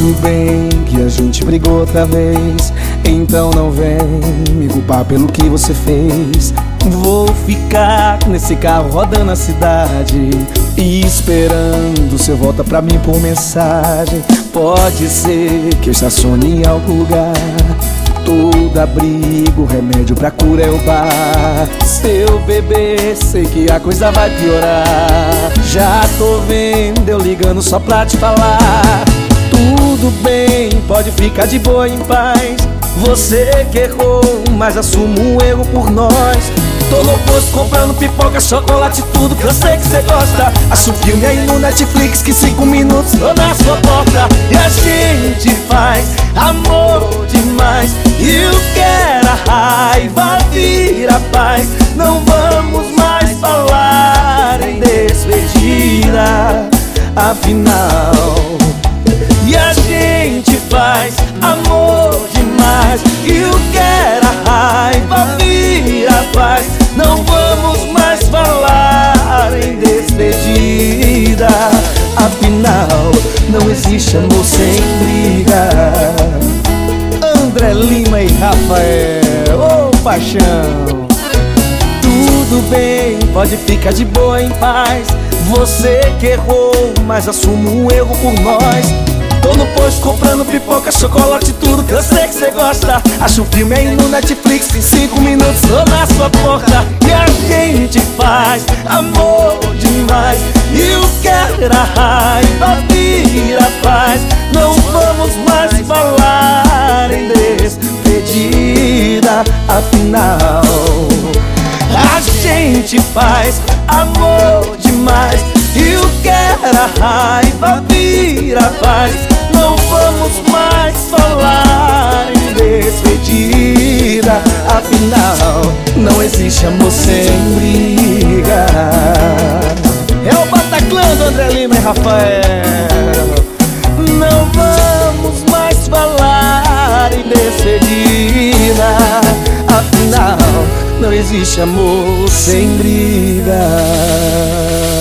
Tudo bem que a gente brigou outra vez, então não vem me culpar pelo que você fez. Vou ficar nesse carro rodando a cidade e esperando você volta pra mim por mensagem. Pode ser que eu estacione em algum lugar. Todo abrigo, remédio pra cura é o bar. Seu bebê, sei que a coisa vai piorar. Já tô vendo eu ligando só pra te falar. Tudo bem, pode ficar de boa em paz. Você que errou, mas assumo o erro por nós. Tô no posto comprando pipoca, chocolate, tudo que eu sei que cê gosta. Acha um filme aí no Netflix que 5 minutos tô na sua porta. E a gente faz amor demais, e o que era raiva vira paz. Não vamos mais falar em despedida, afinal. E a gente faz amor demais, e o que era raiva vira paz. Não vamos mais falar em despedida, afinal não existe amor sem briga. André Lima e Rafael, ô paixão. Tudo bem, pode ficar de boa em paz. Você que errou, mas assumo o erro por nós. Tô no posto comprando pipoca, chocolate, tudo que eu sei que cê gosta. Acha um filme aí no Netflix, em 5 minutos tô na sua porta. E a gente faz amor demais, e o que era raiva vira paz. Não vamos mais falar em despedida, afinal. A gente faz amor demais, e o que era raiva vira paz. Não vamos mais falar em despedida, afinal não existe amor sem briga. É o Bataclan do André Lima e Rafael. Não vamos mais falar em despedida, afinal não existe amor sem briga.